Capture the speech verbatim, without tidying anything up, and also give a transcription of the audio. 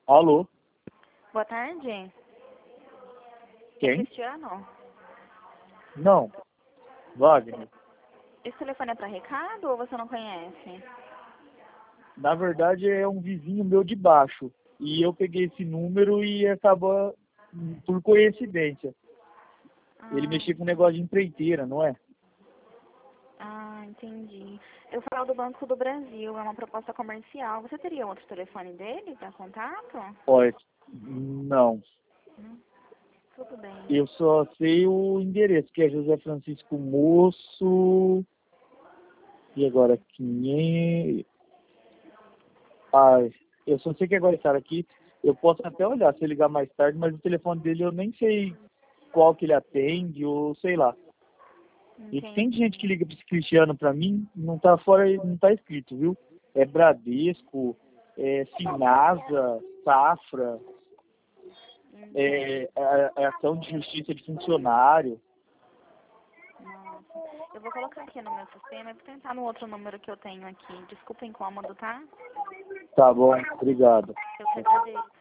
Alô? Boa tarde. É Quem? Cristiano? Não. Wagner. Esse telefone é para recado ou você não conhece? Na verdade é um vizinho meu de baixo. E eu peguei esse número e acabou hum, por coincidência. Ele Ah, mexia com um negócio de empreiteira, não é? ah, entendi. Eu falo do Banco do Brasil, é uma proposta comercial. Você teria outro telefone dele para contato? Olha, não. Hum, tudo bem. Eu só sei o endereço, que é José Francisco Moço. E agora quinhentos. Ai, eu só sei que agora esse cara aqui, eu posso até olhar se eu ligar mais tarde, mas o telefone dele eu nem sei qual que ele atende, ou sei lá. E tem Entendi. gente que liga para esse Cristiano para mim, não tá fora, não tá escrito, viu? É Bradesco, é Finasa, Safra, Entendi. é, é, é Ação de Justiça de Funcionário. Nossa. Eu vou colocar aqui no meu sistema e vou tentar no outro número que eu tenho aqui. Desculpa o incômodo, tá? Tá bom, obrigado. Eu que agradeço.